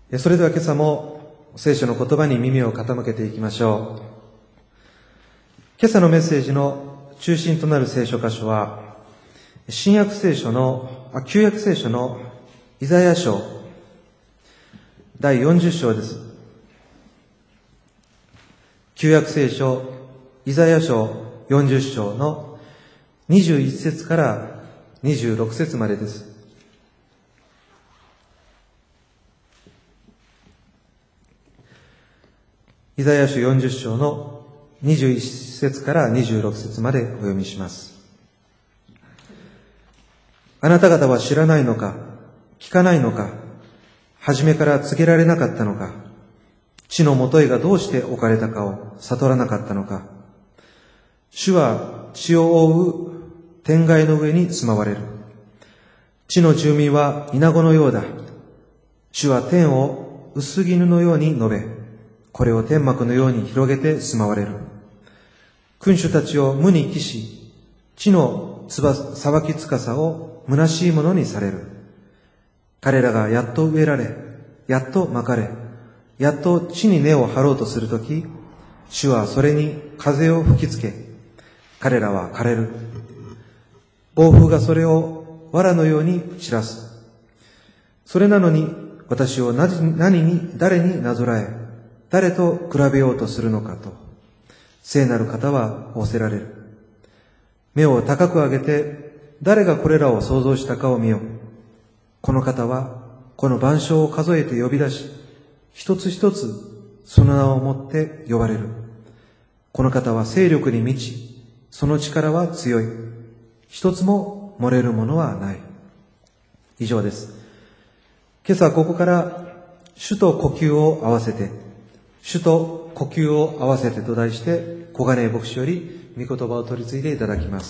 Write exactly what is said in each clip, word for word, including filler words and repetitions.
それでは今朝も聖書の言葉に耳を傾けていきましょう。今朝のメッセージの中心となる聖書箇所は、新約聖書の、あ、旧約聖書のイザヤ書だいよんじゅっ章です。旧約聖書イザヤ書よんじゅっ章のにじゅういち節からにじゅうろく節までです。イザヤ書よんじゅっ章のにじゅういち節からにじゅうろく節までお読みします。あなた方は知らないのか、聞かないのか、初めから告げられなかったのか、地のもといがどうして置かれたかを悟らなかったのか。主は地を覆う天蓋の上に住まわれる。地の住民はイナゴのようだ。主は天を薄絹のように述べ、これを天幕のように広げて住まわれる。君主たちを無に帰し、地のつば裁きつかさを虚しいものにされる。彼らがやっと植えられ、やっとまかれ、やっと地に根を張ろうとするとき、主はそれに風を吹きつけ、彼らは枯れる。暴風がそれを藁のように散らす。それなのに私を何何に誰になぞらえ、誰と比べようとするのかと、聖なる方は仰せられる。目を高く上げて、誰がこれらを創造したかを見よ。この方はこの万象を数えて呼び出し、一つ一つその名をもって呼ばれる。この方は勢力に満ち、その力は強い。一つも漏れるものはない。以上です。今朝ここから主と呼吸を合わせて、主と呼吸を合わせてと題して、小金井牧師より御言葉を取り継いでいただきます。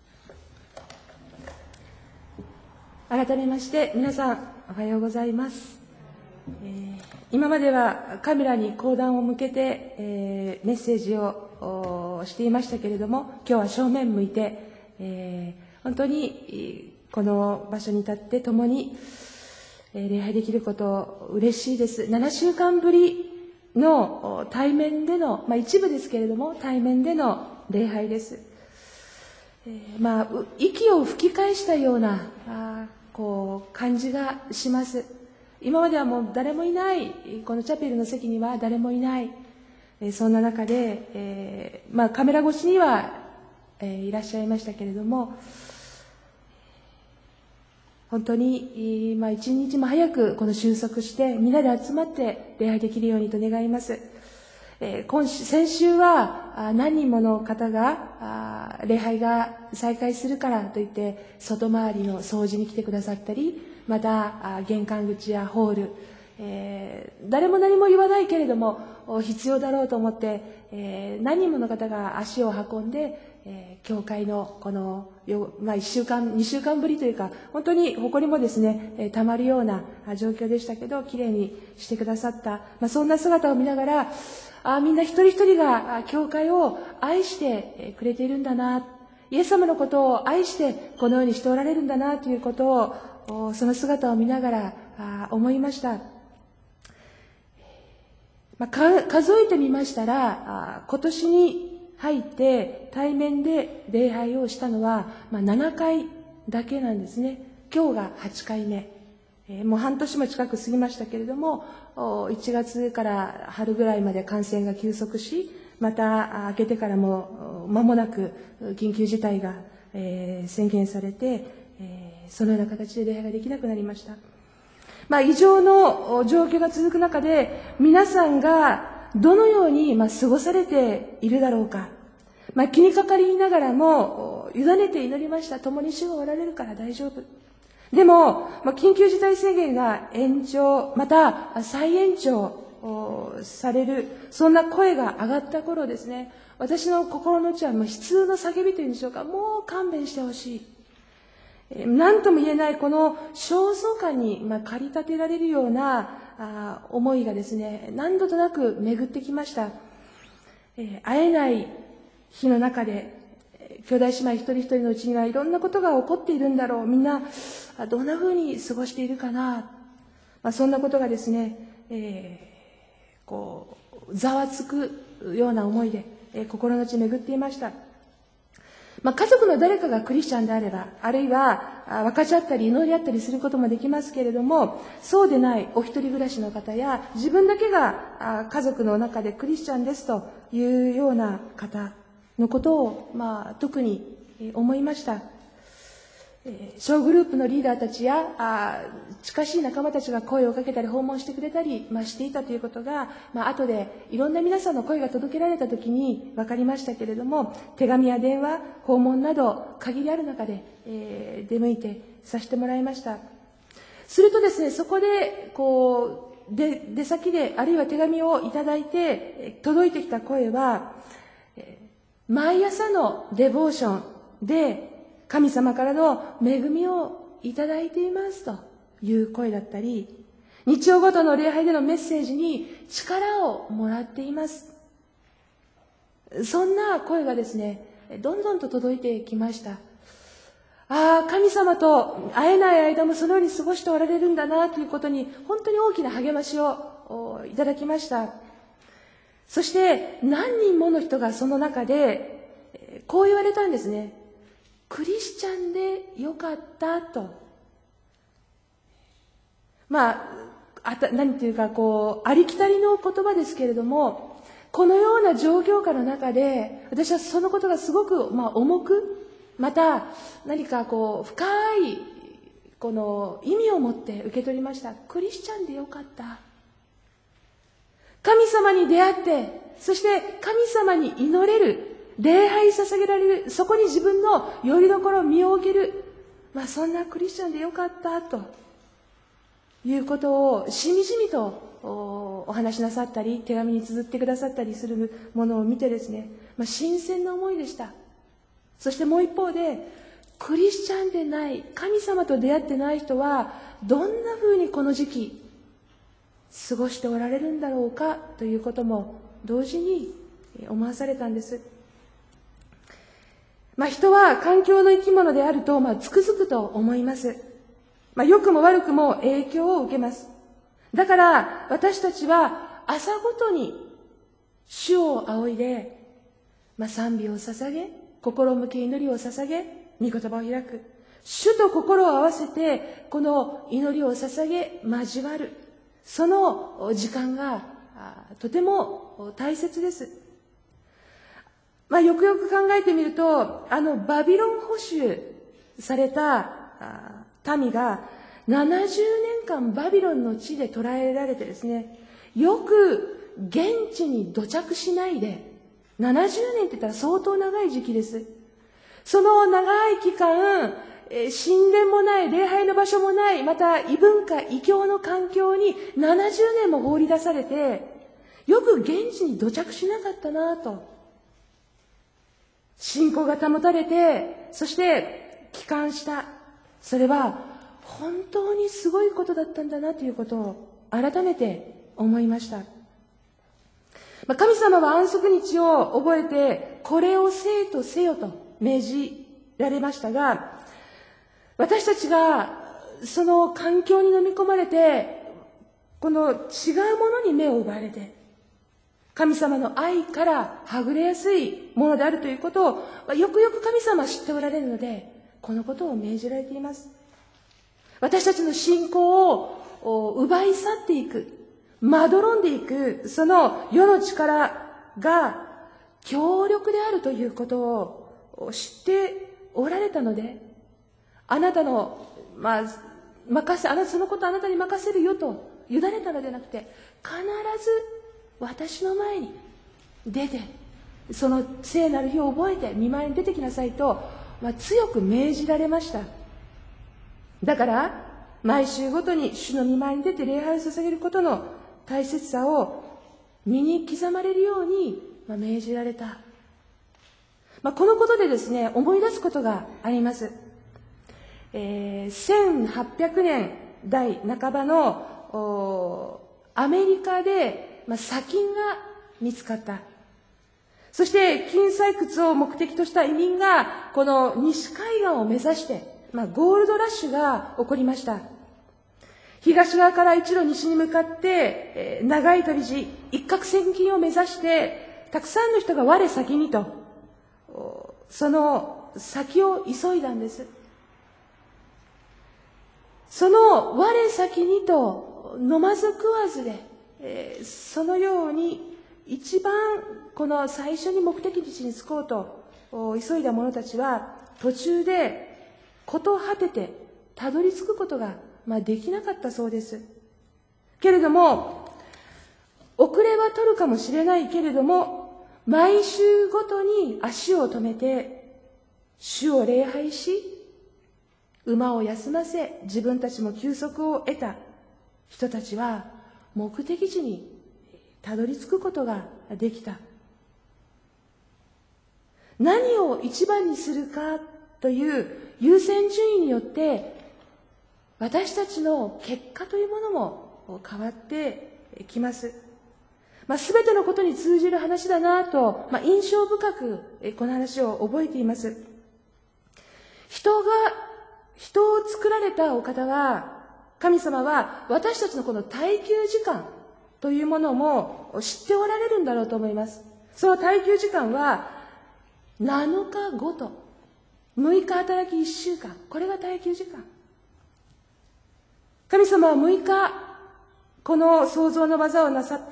改めまして皆さんおはようございます。えー、今まではカメラに講談を向けて、えー、メッセージをしていましたけれども、今日は正面向いて、えー、本当にこの場所に立って共に、えー、礼拝できること嬉しいです。ななしゅうかんぶりの対面での、まあ、一部ですけれども対面での礼拝です。えー、まあ息を吹き返したようなあこう感じがします。今まではもう誰もいない、このチャペルの席には誰もいない、えー、そんな中で、えーまあ、カメラ越しには、えー、いらっしゃいましたけれども、本当に、まあ、一日も早くこの収束してみんなで集まって礼拝できるようにと願います。えー、今週先週は何人もの方が礼拝が再開するからといって外回りの掃除に来てくださったり、また玄関口やホール、えー、誰も何も言わないけれども必要だろうと思って、えー、何人もの方が足を運んで、えー、教会のこの、まあ、いっしゅうかんにしゅうかんぶりというか本当に埃もですね、えー、たまるような状況でしたけどきれいにしてくださった、まあ、そんな姿を見ながら、あみんな一人一人が教会を愛してくれているんだな、イエス様のことを愛してこのようにしておられるんだなということをその姿を見ながら思いました。まあ、数えてみましたら今年に入って対面で礼拝をしたのは、まあ、ななかいだけなんですね。今日がはちかいめ、えー、もう半年も近く過ぎましたけれども、いちがつから春ぐらいまで感染が急速し、また明けてからも間もなく緊急事態が、えー、宣言されて、えー、そのような形で礼拝ができなくなりました。まあ、異常の状況が続く中で皆さんがどのようにまあ過ごされているだろうか、まあ、気にかかりながらも委ねて祈りました。共に主がおられるから大丈夫。でも、まあ、緊急事態宣言が延長また再延長される、そんな声が上がった頃ですね、私の心の内はもう悲痛の叫びというんでしょうか、もう勘弁してほしい、何とも言えないこの焦燥感にまあ駆り立てられるようなあ思いがですね、何度となく巡ってきました。えー、会えない日の中で兄弟姉妹一人一人のうちにはいろんなことが起こっているんだろう、みんなどんなふうに過ごしているかな、 まあ、そんなことがですね、えー、こうざわつくような思いで、えー、心の内巡っていました。まあ、家族の誰かがクリスチャンであれば、あるいは分かち合ったり祈り合ったりすることもできますけれども、そうでないお一人暮らしの方や、自分だけが家族の中でクリスチャンですというような方のことを、まあ、特に思いました。小グループのリーダーたちやあ近しい仲間たちが声をかけたり訪問してくれたり、まあ、していたということが、まあ後でいろんな皆さんの声が届けられたときに分かりましたけれども、手紙や電話、訪問など限りある中で、えー、出向いてさせてもらいました。するとですね、そこでこうで出先であるいは手紙をいただいて届いてきた声は、毎朝のデボーションで神様からの恵みをいただいていますという声だったり、日曜ごとの礼拝でのメッセージに力をもらっています。そんな声がですね、どんどんと届いてきました。ああ、神様と会えない間もそのように過ごしておられるんだなということに、本当に大きな励ましをいただきました。そして何人もの人がその中でこう言われたんですね。クリスチャンでよかったと。まあ、あた何ていうかこうありきたりの言葉ですけれども、このような状況下の中で私はそのことがすごく、まあ、重く、また何かこう深いこの意味を持って受け取りました。クリスチャンでよかった。神様に出会って、そして神様に祈れる、礼拝捧げられる、そこに自分の拠り所、身を置ける、まあそんなクリスチャンでよかったということをしみじみとお話しなさったり、手紙に綴ってくださったりするものを見てですね、まあ、新鮮な思いでした。そしてもう一方で、クリスチャンでない、神様と出会ってない人はどんなふうにこの時期過ごしておられるんだろうかということも同時に思わされたんです。まあ、人は環境の生き物であると、まあ、つくづくと思います。まあ、良くも悪くも影響を受けます。だから私たちは朝ごとに主を仰いで、まあ、賛美を捧げ、心向け祈りを捧げ、御言葉を開く。主と心を合わせてこの祈りを捧げ交わる。その時間がとても大切です。まあ、よくよく考えてみると、あのバビロン捕囚された民がななじゅうねんかんバビロンの地で捕らえられてですね、よく現地に土着しないで、ななじゅうねんって言ったら相当長い時期です。その長い期間、神殿もない、礼拝の場所もない、また異文化、異教の環境にななじゅうねんも放り出されて、よく現地に土着しなかったなと。信仰が保たれて、そして帰還した。それは本当にすごいことだったんだなということを改めて思いました。神様は安息日を覚えて、これをせえとせよと命じられましたが、私たちがその環境に飲み込まれて、この違うものに目を奪われて、神様の愛からはぐれやすいものであるということをよくよく神様は知っておられるので、このことを命じられています。私たちの信仰を奪い去っていく、まどろんでいく、その世の力が強力であるということを知っておられたので、あなたの、まあ、任せ、あなたそのことあなたに任せるよと委ねたのではなくて、必ず私の前に出て、その聖なる日を覚えて見舞いに出てきなさいと、まあ、強く命じられました。だから毎週ごとに主の見舞いに出て礼拝を捧げることの大切さを身に刻まれるように、まあ、命じられた。まあ、このことでですね、思い出すことがあります。えー、せんはっぴゃくねんだいなかばのアメリカで、まあ、砂金が見つかった。そして金採掘を目的とした移民がこの西海岸を目指して、まあ、ゴールドラッシュが起こりました。 東側から一路西に向かって、えー、長い旅路、一攫千金を目指して、たくさんの人が我先にと、その先を急いだんです。その我先にと飲まず食わずで、えー、そのように一番この最初に目的地に着こうと急いだ者たちは途中で事果ててたどり着くことが、まあ、できなかったそうです。けれども遅れは取るかもしれないけれども毎週ごとに足を止めて主を礼拝し馬を休ませ自分たちも休息を得た人たちは目的地にたどり着くことができた。何を一番にするかという優先順位によって私たちの結果というものも変わってきます。まあ、全てのことに通じる話だなと、まあ、印象深くこの話を覚えています。人が人を作られたお方は、神様は私たちのこの耐久時間というものも知っておられるんだろうと思います。その耐久時間はなのかごと、むいか働きいっしゅうかん、これが耐久時間。神様はむいかこの創造の技をなさって、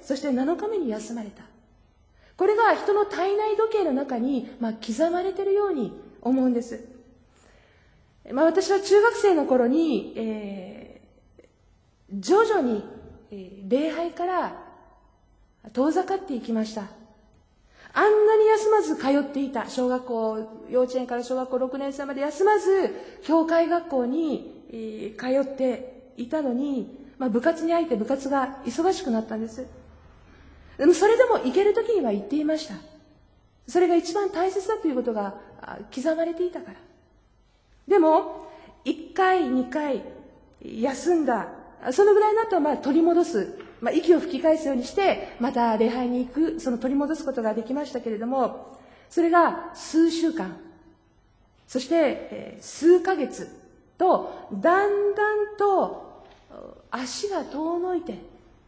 そしてなのかめに休まれた。これが人の体内時計の中に、まあ、刻まれているように思うんです。まあ、私は中学生の頃に、えー、徐々に、えー、礼拝から遠ざかっていきました。あんなに休まず通っていた小学校、幼稚園から小学校ろくねん生まで休まず教会学校に、えー、通っていたのに、まあ、部活に入って部活が忙しくなったんです。でもそれでも行ける時には行っていました。それが一番大切だということが刻まれていたから。でもいっかいにかい休んだ、そのぐらいになったらまあ取り戻す、まあ、息を吹き返すようにしてまた礼拝に行く、その取り戻すことができましたけれども、それが数週間、そして、えー、数ヶ月とだんだんと足が遠のいて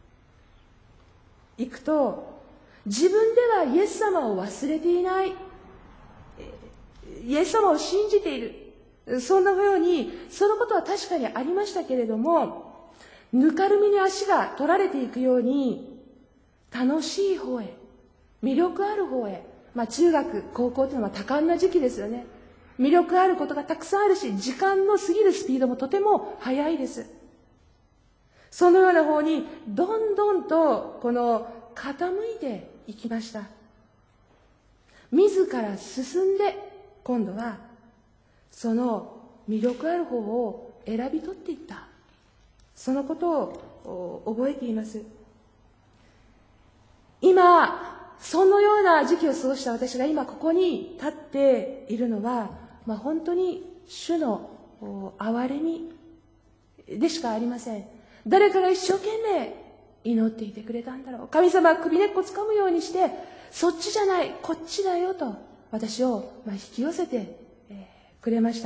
いくと、自分ではイエス様を忘れていない、イエス様を信じている、そんなようにそのことは確かにありましたけれども、ぬかるみに足が取られていくように楽しい方へ、魅力ある方へ、まあ中学高校というのは多感な時期ですよね。魅力あることがたくさんあるし、時間の過ぎるスピードもとても速いです。そのような方にどんどんとこの傾いていきました。自ら進んで今度はその魅力ある方を選び取っていった、そのことを覚えています。今そのような時期を過ごした私が今ここに立っているのは、まあ、本当に主の憐れみでしかありません。誰かが一生懸命祈っていてくれたんだろう。神様は首根っこつかむようにして、そっちじゃないこっちだよと私をまあ引き寄せてくれました。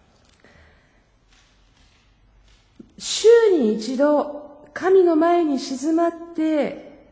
週に一度神の前に静まって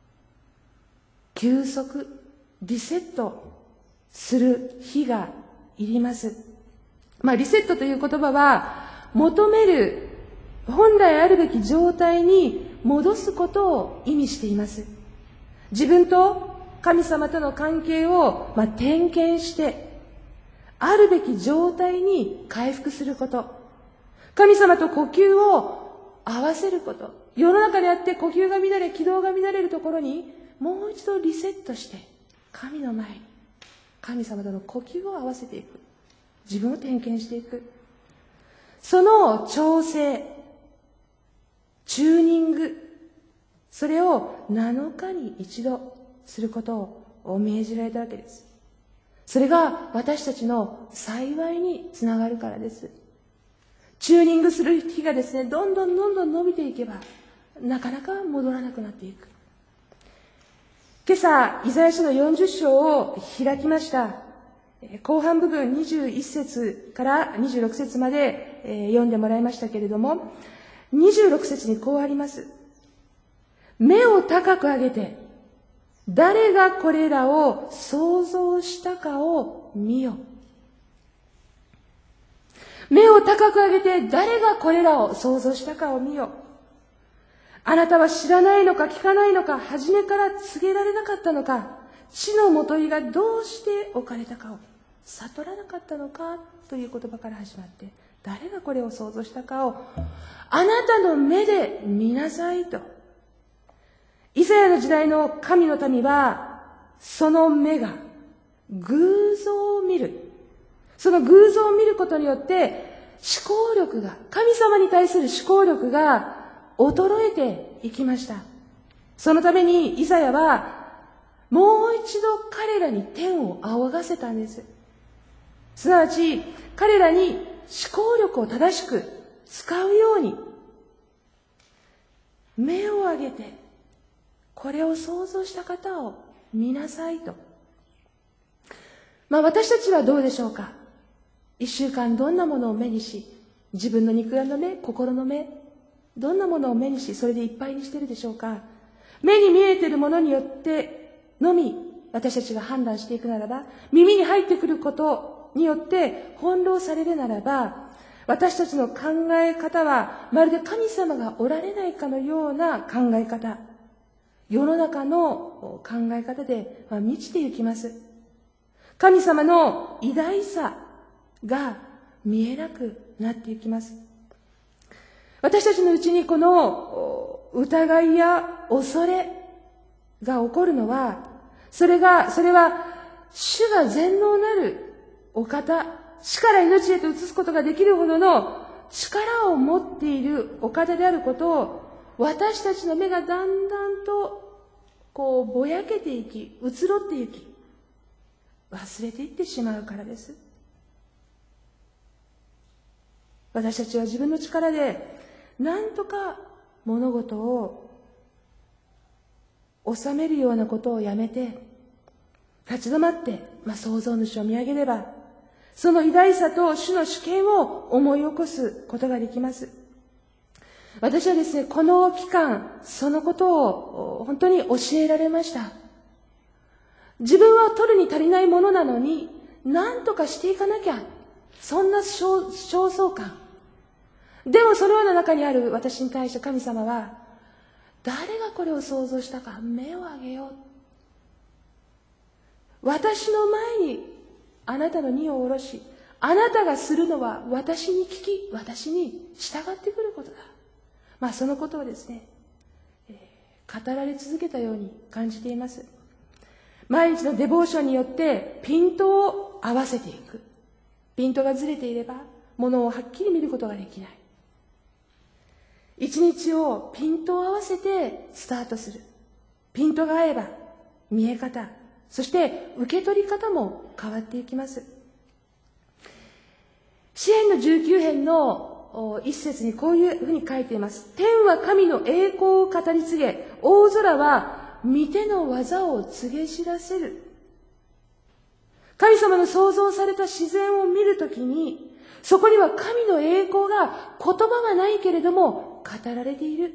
休息、リセットする日がいります。まあリセットという言葉は求める本来あるべき状態に戻すことを意味しています。自分と神様との関係をまあ点検してあるべき状態に回復すること、神様と呼吸を合わせること、世の中であって呼吸が乱れ軌道が乱れるところにもう一度リセットして神の前に神様との呼吸を合わせていく、自分を点検していく、その調整、チューニング、それをなのかに一度することを命じられたわけです。それが私たちの幸いにつながるからです。チューニングする日がですね、どんどんどんどん伸びていけばなかなか戻らなくなっていく。今朝イザヤ書のよんじゅっ章を開きました。後半部分にじゅういっ節からにじゅうろく節まで読んでもらいましたけれども、 にじゅうろく節にこうあります。目を高く上げて、誰がこれらを創造したかを見よ。目を高く上げて、誰がこれらを創造したかを見よ。あなたは知らないのか聞かないのか、初めから告げられなかったのか、地のもといがどうして置かれたかを悟らなかったのかという言葉から始まって、誰がこれを創造したかをあなたの目で見なさいと。イザヤの時代の神の民は、その目が偶像を見る。その偶像を見ることによって、思考力が、神様に対する思考力が衰えていきました。そのためにイザヤは、もう一度彼らに天を仰がせたんです。すなわち、彼らに思考力を正しく使うように、目を上げて、これを創造した方を見なさいと。まあ私たちはどうでしょうか。一週間どんなものを目にし、自分の肉眼の目、心の目、どんなものを目にし、それでいっぱいにしているでしょうか。目に見えているものによってのみ私たちが判断していくならば、耳に入ってくることによって翻弄されるならば、私たちの考え方はまるで神様がおられないかのような考え方、世の中の考え方で満ちていきます。神様の偉大さが見えなくなっていきます。私たちのうちにこの疑いや恐れが起こるのは、それが、それは主が全能なるお方、死から命へと移すことができるほどの力を持っているお方であることを、私たちの目がだんだんとこうぼやけていき、移ろっていき、忘れていってしまうからです。私たちは自分の力で何とか物事を収めるようなことをやめて、立ち止まって、まあ、創造主を見上げれば、その偉大さと主の主権を思い起こすことができます。私はですね、この期間、そのことを本当に教えられました。自分は取るに足りないものなのに、何とかしていかなきゃ。そんな焦燥感。でもそのような中にある私に対して神様は、誰がこれを創造したか、目を上げよう。私の前にあなたの荷を下ろし、あなたがするのは私に聞き、私に従ってくることだ。まあそのことをですね、えー、語られ続けたように感じています。毎日のデボーションによってピントを合わせていく。ピントがずれていれば、ものをはっきり見ることができない。一日をピントを合わせてスタートする。ピントが合えば見え方、そして受け取り方も変わっていきます。詩編のじゅうきゅう編の一節にこういうふうに書いています。天は神の栄光を語り継げ、大空は御手の技を告げ知らせる。神様の創造された自然を見るときに、そこには神の栄光が言葉はないけれども語られている。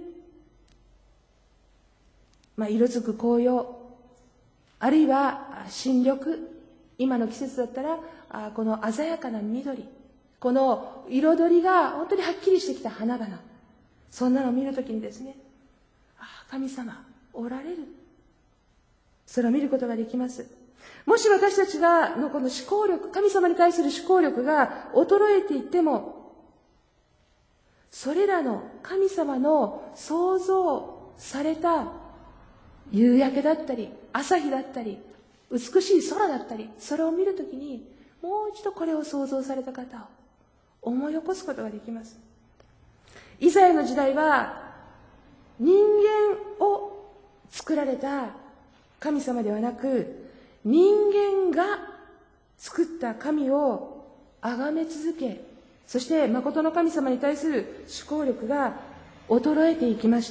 まあ、色づく紅葉、あるいは新緑、今の季節だったらあこの鮮やかな緑、この彩りが本当にはっきりしてきた花々、そんなのを見るときにですね、あ神様おられる、それを見ることができます。もし私たちがのこの思考力、神様に対する思考力が衰えていっても、それらの神様の創造された夕焼けだったり、朝日だったり、美しい空だったり、それを見るときに、もう一度これを創造された方を思い起こすことができます。イザヤの時代は、人間を作られた神様ではなく、人間が作った神を崇め続け、そして誠の神様に対する思考力が衰えていきました。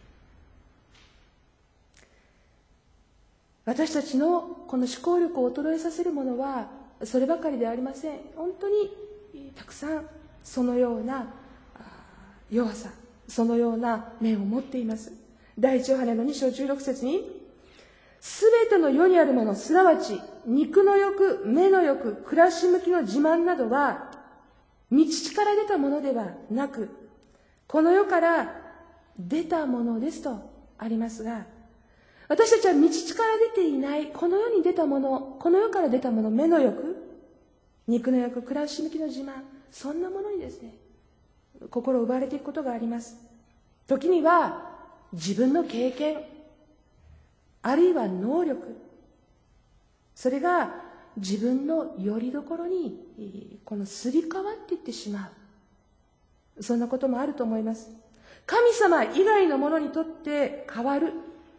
私たちのこの思考力を衰えさせるものはそればかりではありません。本当にたくさんそのような弱さ、 そのような面を持っています。第一ヨハネのに章じゅうろく節に、すべての世にあるもの、すなわち肉の欲、目の欲、暮らし向きの自慢などは、御父から出たものではなく、この世から出たものですとありますが、私たちは御父から出ていない、この世に出たもの、この世から出たもの、目の欲、肉の欲、暮らし向きの自慢、そんなものにですね、心を奪われていくことがあります。時には自分の経験、あるいは能力、それが自分の拠り所にこのすり替わっていってしまう、そんなこともあると思います。神様以外のものにとって変わる、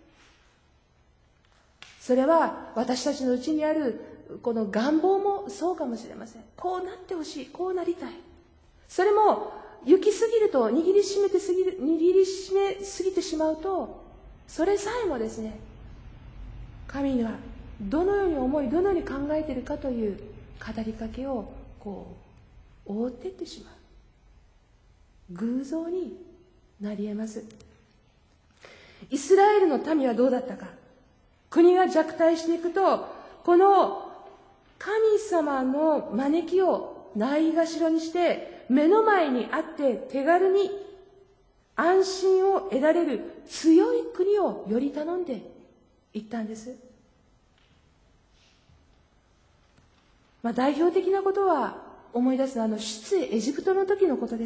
それは私たちのうちにあるこの願望もそうかもしれません。こうなってほしい、こうなりたい。それも行き過ぎると、握りしめてすぎる、握りしめすぎてしまうと、それさえもですね、神にはどのように思い、どのように考えているかという語りかけをこう覆っていってしまう、偶像になり得ます。イスラエルの民はどうだったか。国が弱体していくと、この神様の招きをないがしろにして、目の前にあって手軽に安心を得られる強い国をより頼んでいったんです。まあ、代表的なことは思い出すのは、あの出エジプトの時のことです。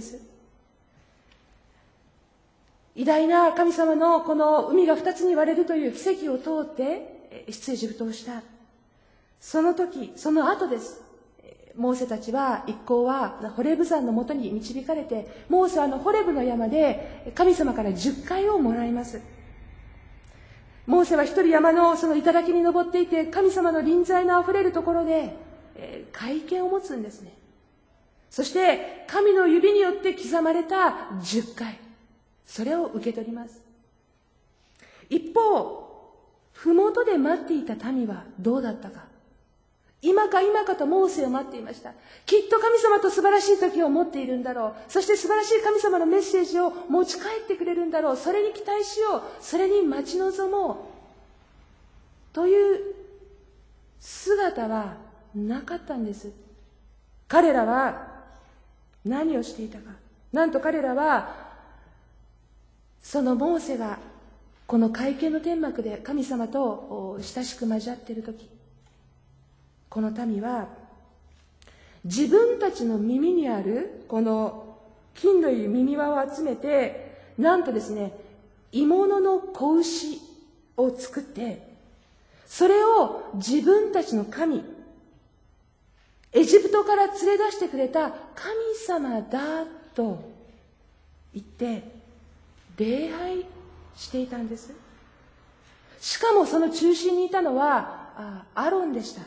偉大な神様のこの海が二つに割れるという奇跡を通って出エジプトをした。その時、その後です。モーセたちは一行はホレブ山のもとに導かれて、モーセはあのホレブの山で神様から十戒をもらいます。モーセは一人山のその頂に登っていて、神様の臨在のあふれるところで、えー、会見を持つんですね。そして神の指によって刻まれた十戒、それを受け取ります。一方、ふもとで待っていた民はどうだったか。今か今かとモーセを待っていました。きっと神様と素晴らしい時を持っているんだろう。そして素晴らしい神様のメッセージを持ち帰ってくれるんだろう。それに期待しよう。それに待ち望もう。という姿はなかったんです。彼らは何をしていたか。なんと彼らは、そのモーセがこの会見の天幕で神様と親しく交わっている時、この民は自分たちの耳にあるこの金のいう耳輪を集めて、なんとですね、鋳物の子牛を作って、それを自分たちの神、エジプトから連れ出してくれた神様だと言って礼拝していたんです。しかもその中心にいたのはアロンでした。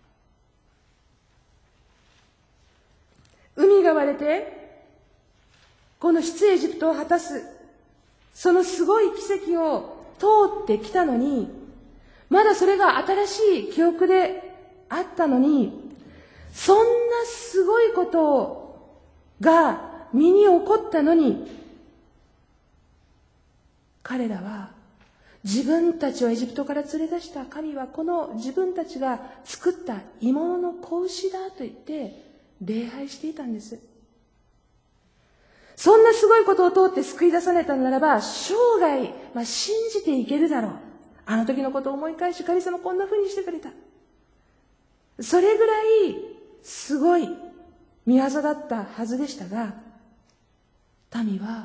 海が割れてこの出エジプトを果たす、そのすごい奇跡を通ってきたのに、まだそれが新しい記憶であったのに、そんなすごいことが身に起こったのに、彼らは自分たちをエジプトから連れ出した神はこの自分たちが作った鋳物の子牛だと言って礼拝していたんです。そんなすごいことを通って救い出されたならば、生涯、まあ、信じていけるだろう。あの時のことを思い返し、神様こんな風にしてくれた。それぐらいすごい御業だったはずでしたが、民は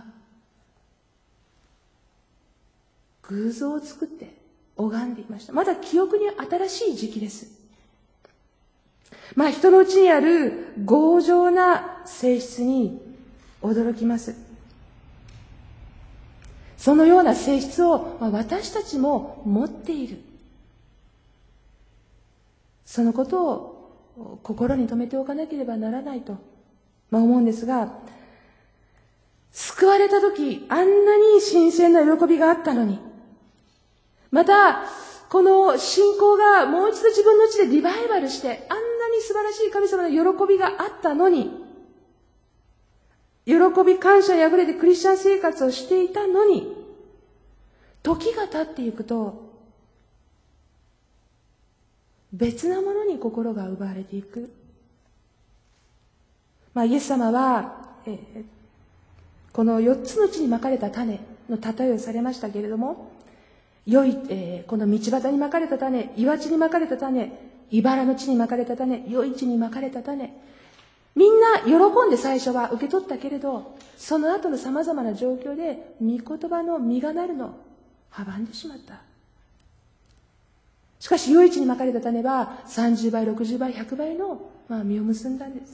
偶像を作って拝んでいました。まだ記憶に新しい時期です。まあ人のうちにある強情な性質に驚きます。そのような性質を私たちも持っている。そのことを心に留めておかなければならないと、まあ、思うんですが、救われた時あんなに新鮮な喜びがあったのに、またこの信仰がもう一度自分のうちでリバイバルして、あんなに素晴らしい神様の喜びがあったのに、 喜び感謝にあふれてクリスチャン生活をしていたのに、時が経っていくと別なものに心が奪われていく。まあ、イエス様は、えー、このよっつの地にまかれた種の例えをされましたけれども、良い、えー、この道端にまかれた種、岩地にまかれた種、茨の地にまかれた種、良い地にまかれた種、みんな喜んで最初は受け取ったけれど、その後の様々な状況で御言葉の実がなるのを阻んでしまった。しかし良い地にまかれた種はさんじゅうばい、ろくじゅうばい、ひゃくばいの、まあ、実を結んだんです。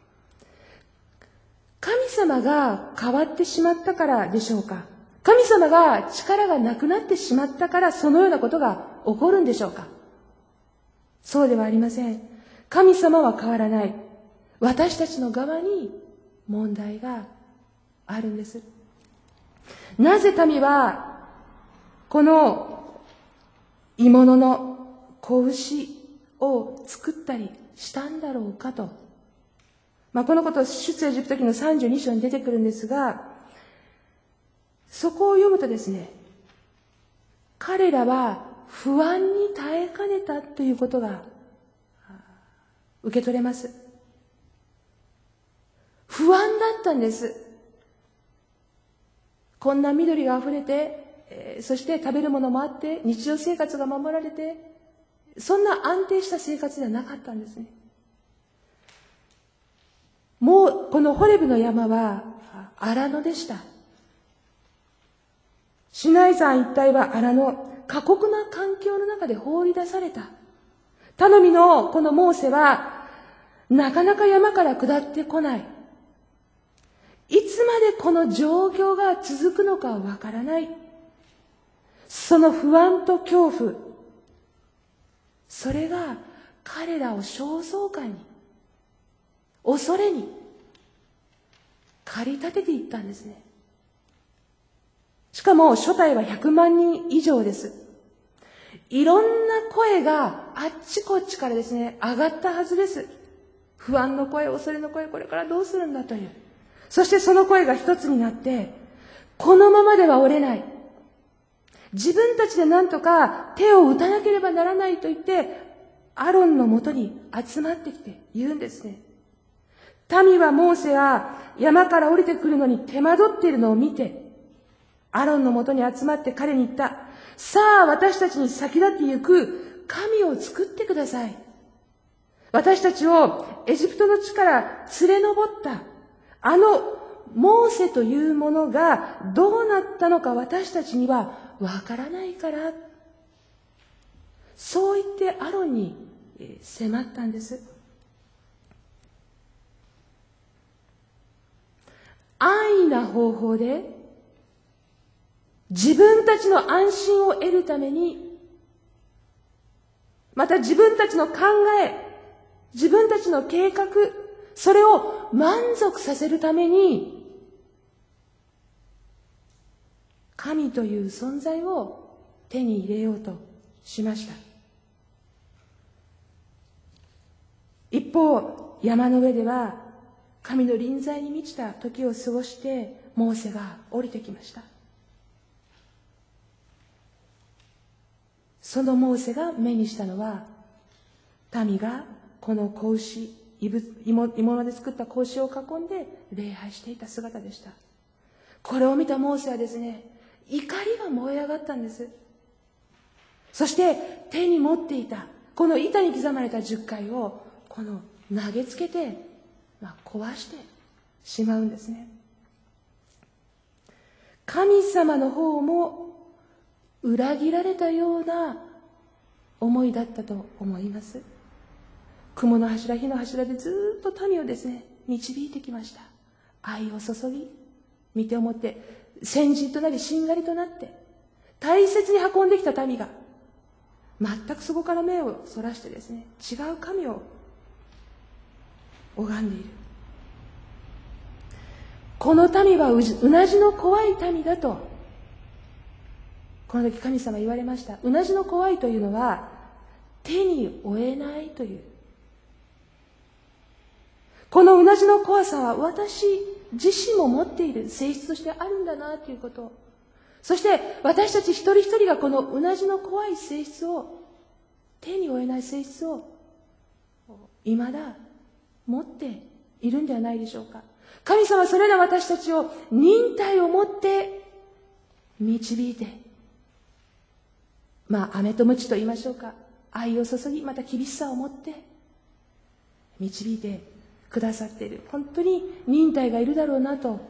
神様が変わってしまったからでしょうか。神様が力がなくなってしまったからそのようなことが起こるんでしょうか。そうではありません。神様は変わらない。私たちの側に問題があるんです。なぜ民はこの鋳物の子牛を作ったりしたんだろうかと。まあ、このことは出エジプト記のさんじゅうに章に出てくるんですが、そこを読むとですね、彼らは不安に耐えかねたということが受け取れます。不安だったんです。こんな緑があふれて、えー、そして食べるものもあって日常生活が守られて、そんな安定した生活ではなかったんですね。もうこのホレブの山は荒野でした。シナイ山一帯は荒野、過酷な環境の中で放り出された。頼みのこのモーセはなかなか山から下ってこない。いつまでこの状況が続くのかはわからない。その不安と恐怖、それが彼らを焦燥感に、恐れに駆り立てていったんですね。しかも初代はひゃくまんにん以上です。いろんな声があっちこっちからですね、上がったはずです。不安の声、恐れの声、これからどうするんだという。そしてその声が一つになって、このままでは折れない。自分たちで何とか手を打たなければならないと言って、アロンのもとに集まってきて言うんですね。民はモーセは山から降りてくるのに手間取っているのを見て、アロンのもとに集まって彼に言った。さあ私たちに先立って行く神を作ってください。私たちをエジプトの地から連れ上ったあのモーセというものがどうなったのか私たちにはわからないから。そう言ってアロンに迫ったんです。安易な方法で自分たちの安心を得るために、また自分たちの考え、自分たちの計画、それを満足させるために、神という存在を手に入れようとしました。一方、山の上では神の臨在に満ちた時を過ごしてモーセが降りてきました。そのモーセが目にしたのは、民がこの子牛、芋物で作った子牛を囲んで礼拝していた姿でした。これを見たモーセはですね、怒りが燃え上がったんです。そして手に持っていたこの板に刻まれた十戒をこの投げつけて、まあ、壊してしまうんですね。神様の方も裏切られたような思いだったと思います。雲の柱、火の柱でずっと民をですね、導いてきました。愛を注ぎ、見て思って、先人となり、しんがりとなって、大切に運んできた民が、全くそこから目をそらしてですね、違う神を拝んでいる。この民はうなじの怖い民だと、この時神様言われました。うなじの怖いというのは、手に負えないという。このうなじの怖さは私自身も持っている性質としてあるんだなということ。そして私たち一人一人がこのうなじの怖い性質を、手に負えない性質を未だ持っているんではないでしょうか。神様はそれら私たちを忍耐を持って導いて、まあ飴と鞭と言いましょうか、愛を注ぎ、また厳しさを持って導いてくださっている。本当に忍耐がいるだろうなと、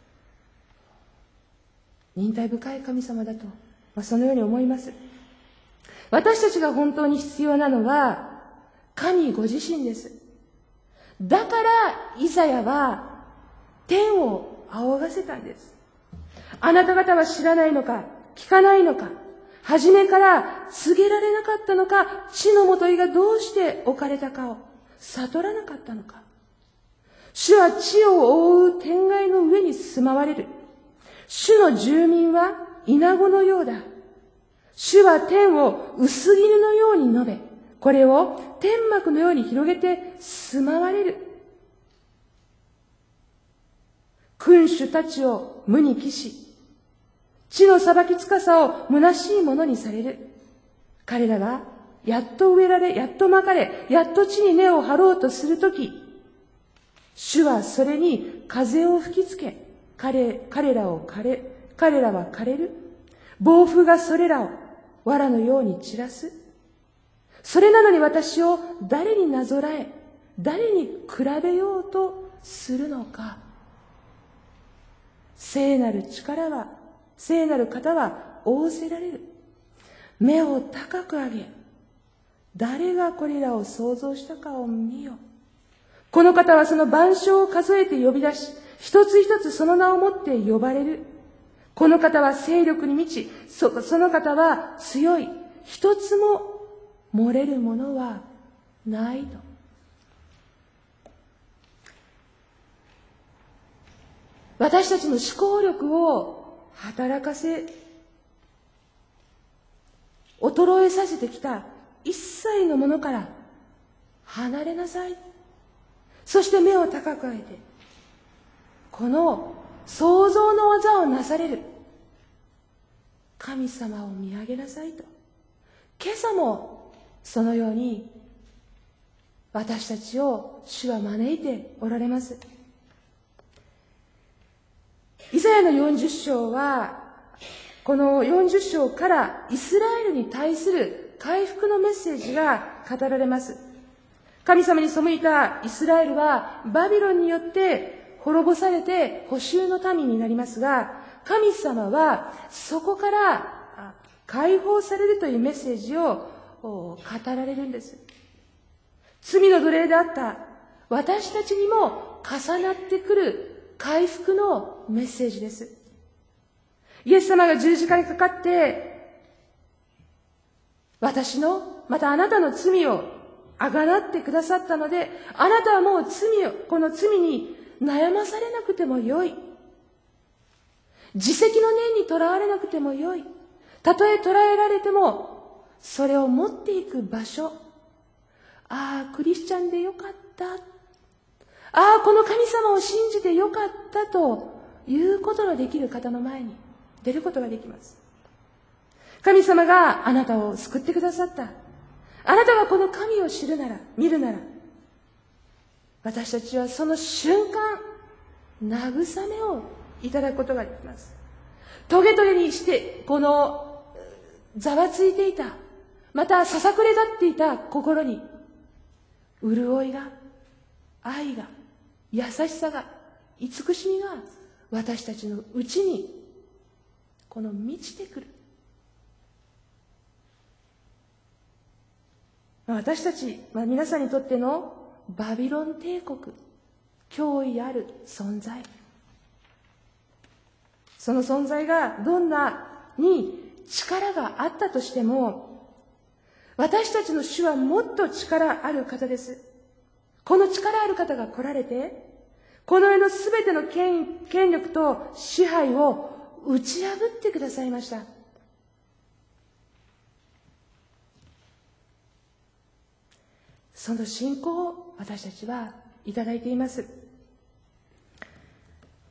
忍耐深い神様だと、まあ、そのように思います。私たちが本当に必要なのは神ご自身です。だからイザヤは天を仰がせたんです。あなた方は知らないのか、聞かないのか、初めから告げられなかったのか、地のもといがどうして置かれたかを悟らなかったのか。主は地を覆う天蓋の上に住まわれる。主の住民は稲子のようだ。主は天を薄絹のように述べ、これを天幕のように広げて住まわれる。君主たちを無に帰し、地の裁きつかさを虚しいものにされる。彼らがやっと植えられ、やっとまかれ、やっと地に根を張ろうとするとき、主はそれに風を吹きつけ、彼、彼らを枯れ、彼らは枯れる。暴風がそれらを藁のように散らす。それなのに私を誰になぞらえ、誰に比べようとするのか。聖なる力は、聖なる方は仰せられる。目を高く上げ、誰がこれらを創造したかを見よ。この方はその万象を数えて呼び出し、一つ一つその名をもって呼ばれる。この方は勢力に満ち、そ、その方は強い。一つも漏れるものはないと。私たちの思考力を働かせ、衰えさせてきた一切のものから離れなさい。そして目を高く上げて、この創造の技をなされる神様を見上げなさいと。今朝もそのように私たちを主は招いておられます。イザヤのよんじゅっ章は、このよんじゅっ章からイスラエルに対する回復のメッセージが語られます。神様に背いたイスラエルはバビロンによって滅ぼされて捕囚の民になりますが、神様はそこから解放されるというメッセージを語られるんです。罪の奴隷であった私たちにも重なってくる回復のメッセージです。イエス様が十字架にかかって私のまたあなたの罪をあがなってくださったので、あなたはもう罪をこの罪に悩まされなくてもよい。自責の念にとらわれなくてもよい。たとえ捕らえられてもそれを持っていく場所。ああ、クリスチャンでよかった。ああ、この神様を信じてよかったということのできる方の前に出ることができます。神様があなたを救ってくださった。あなたがこの神を知るなら、見るなら、私たちはその瞬間、慰めをいただくことができます。トゲトゲにして、このざわついていた、またささくれ立っていた心に、潤いが、愛が、優しさが、慈しみが、私たちのうちに、この満ちてくる。私たち、まあ、皆さんにとってのバビロン帝国、脅威ある存在。その存在がどんなに力があったとしても、私たちの主はもっと力ある方です。この力ある方が来られて、この世のすべての権、権力と支配を打ち破ってくださいました。その信仰を私たちはいただいています。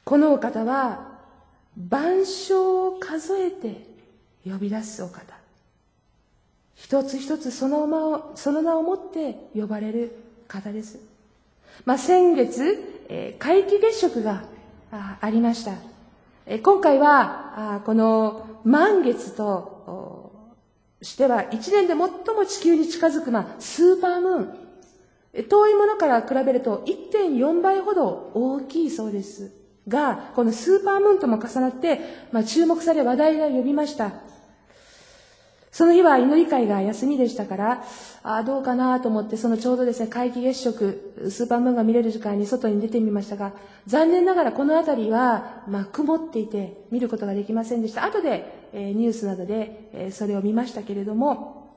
このお方は万象を数えて呼び出すお方。一つ一つその名を、その名をもって呼ばれる方です。まあ、先月、えー、皆既月食が あ, ありました。えー、今回はあこの満月としては一年で最も地球に近づく、まあ、スーパームーン。遠いものから比べると いってんよん 倍ほど大きいそうですが、このスーパームーンとも重なって、まあ、注目され話題が呼びました。その日は祈り会が休みでしたから、あどうかなと思って、そのちょうどですね、皆既月食、スーパームーンが見れる時間に外に出てみましたが、残念ながらこの辺りは、まあ、曇っていて見ることができませんでした。後で、えー、ニュースなどで、えー、それを見ましたけれども、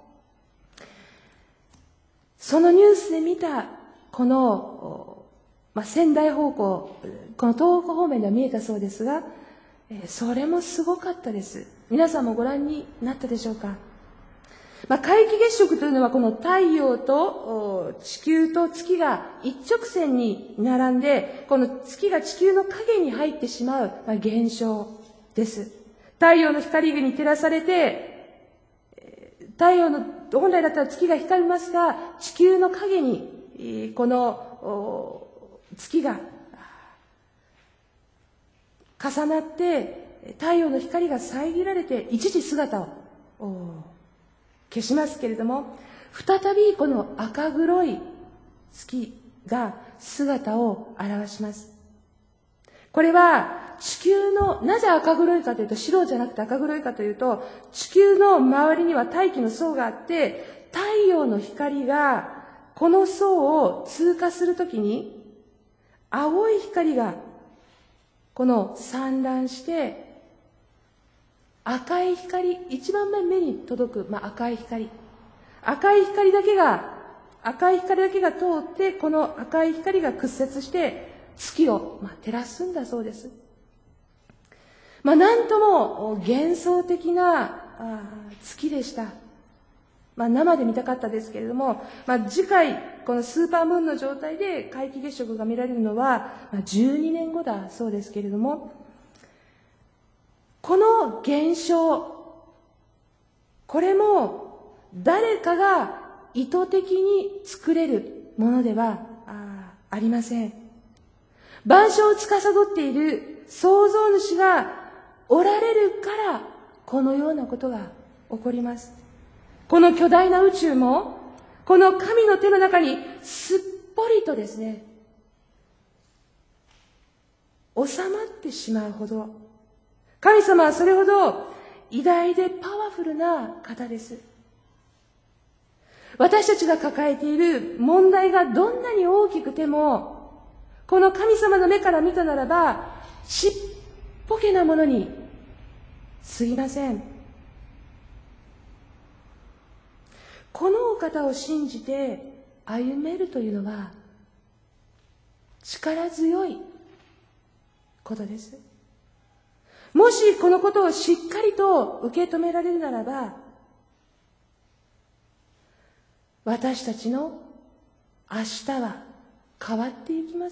そのニュースで見た、この、まあ、仙台方向、この東北方面では見えたそうですが、えー、それもすごかったです。皆さんもご覧になったでしょうか。まあ、皆既月食というのはこの太陽と地球と月が一直線に並んで、この月が地球の影に入ってしまう、まあ、現象です。太陽の光に照らされて、太陽の、本来だったら月が光りますが、地球の影にこの月が重なって、太陽の光が遮られて一時姿を消しますけれども、再びこの赤黒い月が姿を現します。これは地球の、なぜ赤黒いかというと、白じゃなくて赤黒いかというと、地球の周りには大気の層があって、太陽の光がこの層を通過するときに、青い光がこの散乱して、赤い光、一番目に届く、まあ、赤い光。赤い光だけが、赤い光だけが通って、この赤い光が屈折して、月を、まあ、照らすんだそうです。まあ、なんとも幻想的なあ月でした。まあ、生で見たかったですけれども、まあ、次回、このスーパームーンの状態で皆既月食が見られるのは、まあ、じゅうにねんごだそうですけれども、この現象、これも誰かが意図的に作れるものでは あ, ありません。万象を司っている創造主がおられるから、このようなことが起こります。この巨大な宇宙も、この神の手の中にすっぽりとですね、収まってしまうほど、神様はそれほど偉大でパワフルな方です。私たちが抱えている問題がどんなに大きくても、この神様の目から見たならば、ちっぽけなものに過ぎません。このお方を信じて歩めるというのは、力強いことです。もしこのことをしっかりと受け止められるならば、私たちの明日は変わっていきます。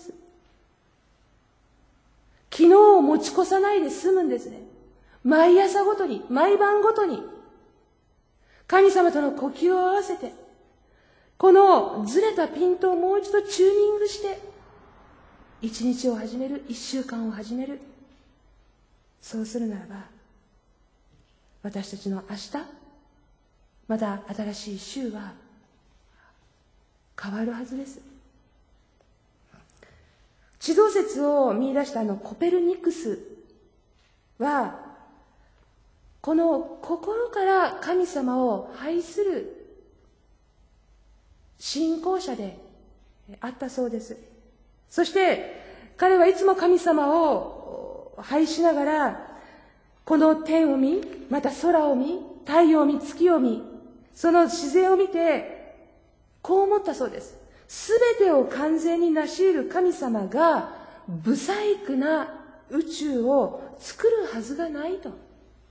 昨日を持ち越さないで済むんですね。毎朝ごとに、毎晩ごとに、神様との呼吸を合わせて、このずれたピントをもう一度チューニングして、一日を始める、一週間を始める。そうするならば、私たちの明日、また新しい週は変わるはずです。地動説を見出したあのコペルニクスは、この心から神様を愛する信仰者であったそうです。そして彼はいつも神様を愛しながら、この天を見、また空を見、太陽を見、月を見、その自然を見てこう思ったそうです。すべてを完全に成し得る神様が不細工な宇宙を作るはずがないと。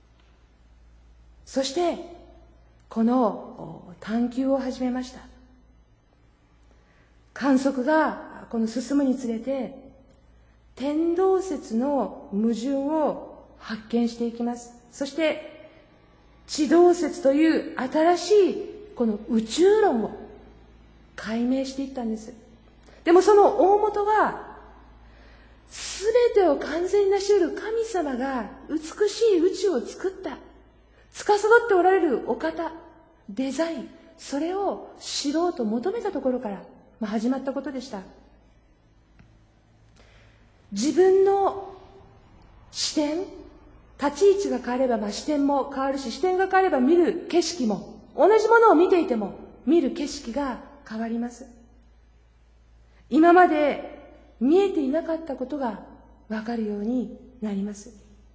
そしてこの探求を始めました。観測がこの進むにつれて、 天動説の矛盾を発見していきます。そして地動説という新しいこの宇宙論を解明していったんです。でもその大元は、すべてを完全に成し得る神様が美しい宇宙を作った、司っておられるお方、デザイン、それを知ろうと求めたところから、まあ、始まったことでした。自分の視点、立ち位置が変われば、まあ、視点も変わるし、視点が変われば見る景色も、同じものを見ていても見る景色が変わります。今まで見えていなかったことがわかるようになります。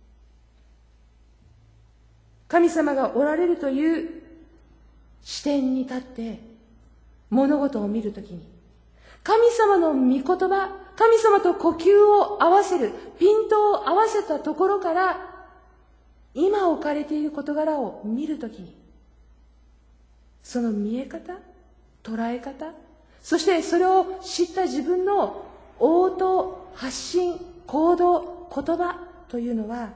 神様がおられるという視点に立って物事を見るときに、神様の御言葉、神様と呼吸を合わせる、ピントを合わせたところから、今置かれている事柄を見るときに、その見え方、捉え方、そしてそれを知った自分の応答、発信、行動、言葉というのは、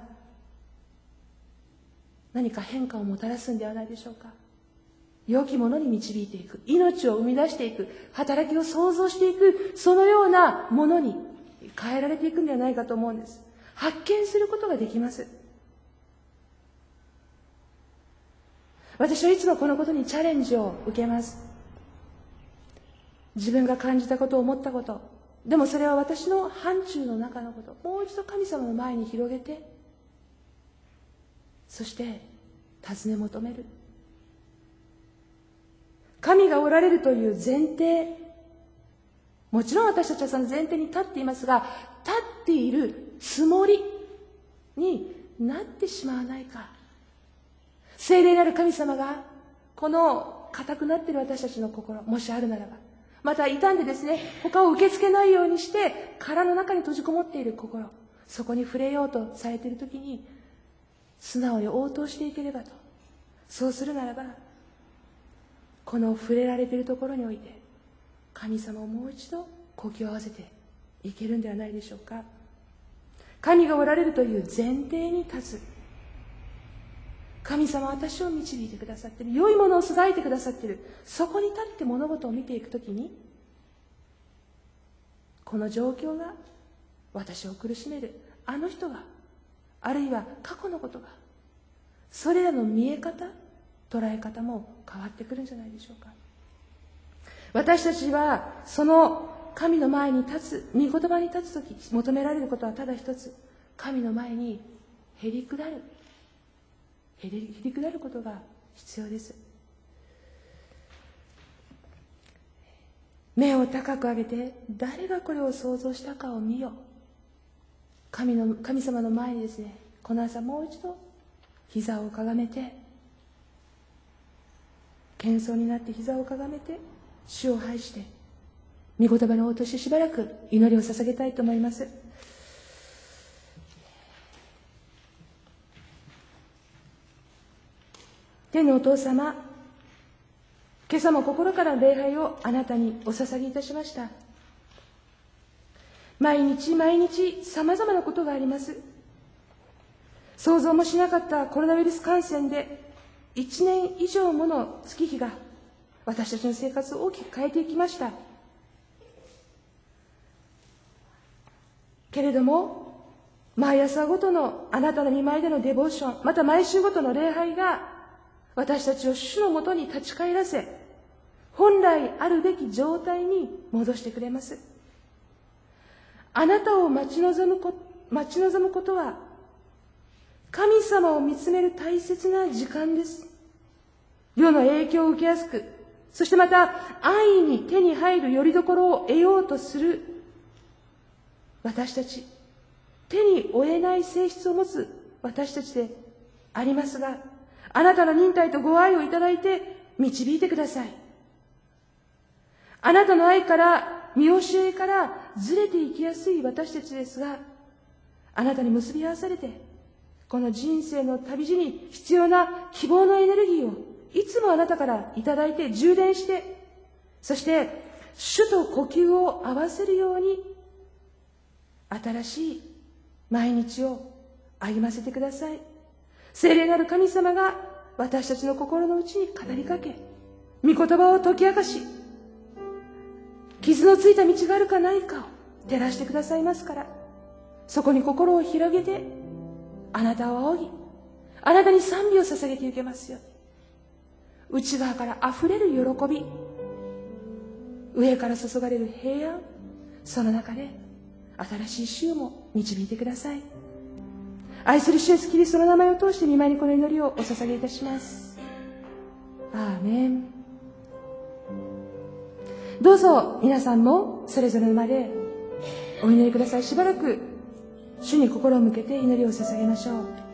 何か変化をもたらすんではないでしょうか。良きものに導いていく、命を生み出していく、働きを創造していく、そのようなものに変えられていくんではないかと思うんです。発見することができます。私はいつもこのことにチャレンジを受けます。自分が感じたこと、思ったこと、でもそれは私の範疇の中のこと、もう一度神様の前に広げて、そして尋ね求める。神がおられるという前提、もちろん私たちはその前提に立っていますが、立っているつもりになってしまわないか。聖霊なる神様がこの固くなっている私たちの心、もしあるならば、また傷んでですね、他を受け付けないようにして殻の中に閉じこもっている心、そこに触れようとされているときに素直に応答していければと。そうするならば、この触れられているところにおいて神様をもう一度呼吸を合わせていけるんではないでしょうか。神がおられるという前提に立つ。神様は私を導いてくださっている、良いものを育ててくださっている、そこに立って物事を見ていくときに、この状況が私を苦しめる、あの人が、あるいは過去のことが、それらの見え方、捉え方も変わってくるんじゃないでしょうか。私たちはその神の前に立つ、御言葉に立つとき求められることはただ一つ、神の前にへり下る、へりへり下ることが必要です。目を高く上げて、誰がこれを想像したかを見よ。神の神様の前にですね、この朝もう一度膝をかがめて、謙遜になって膝をかがめて、主を拝して御言葉の応答してしばらく祈りを捧げたいと思います。天のお父様、今朝も心からの礼拝をあなたにお捧げいたしました。毎日毎日さまざまなことがあります。想像もしなかったコロナウイルス感染でいちねん以上もの月日が私たちの生活を大きく変えていきました。けれども、毎朝ごとのあなたの御前でのデボーション、また毎週ごとの礼拝が私たちを主のもとに立ち返らせ、本来あるべき状態に戻してくれます。あなたを待ち望むこ、待ち望むことは、神様を見つめる大切な時間です。世の影響を受けやすく、そしてまた安易に手に入る拠り所を得ようとする私たち、手に負えない性質を持つ私たちでありますが、あなたの忍耐とご愛をいただいて導いてください。あなたの愛から、見教えからずれていきやすい私たちですが、あなたに結び合わされて、この人生の旅路に必要な希望のエネルギーをいつもあなたからいただいて充電して、そして主と呼吸を合わせるように新しい毎日を歩ませてください。聖霊なる神様が私たちの心の内に語りかけ、御言葉を解き明かし、傷のついた道があるかないかを照らしてくださいますから、そこに心を広げて、あなたを仰ぎ、あなたに賛美を捧げていけますように。内側から溢れる喜び、上から注がれる平安、その中で新しい週も導いてください。愛する主イエスキリストの名前を通して御前にこの祈りをお捧げいたします。アーメン。どうぞ皆さんもそれぞれの間でお祈りください。しばらく主に心を向けて祈りを捧げましょう。